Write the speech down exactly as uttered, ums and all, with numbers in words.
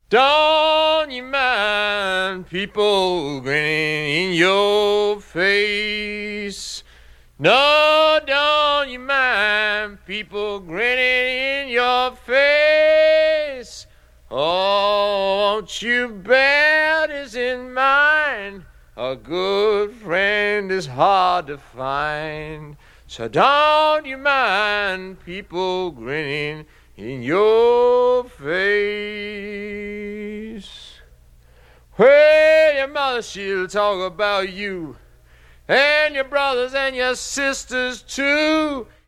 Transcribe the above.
Don't you mind people grinning in your face? No, don't you mind people grinning in your face? Oh, won't you bear this in mind? A good friend is hard to find. So don't you mind people grinning in your face? Well, your mother, she'll talk about you, and your brothers and your sisters too.